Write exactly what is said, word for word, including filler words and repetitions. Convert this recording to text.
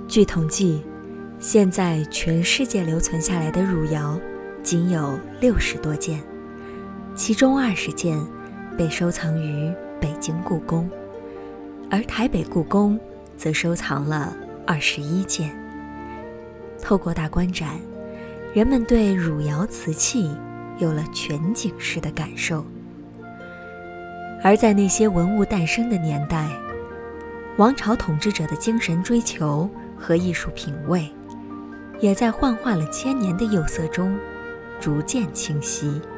据统计，现在全世界留存下来的汝窑仅有六十多件，其中二十件被收藏于北京故宫，而台北故宫则收藏了二十一件。透过大观展，人们对汝窑瓷器有了全景式的感受。而在那些文物诞生的年代，王朝统治者的精神追求和艺术品味，也在幻化了千年的釉色中逐渐清晰。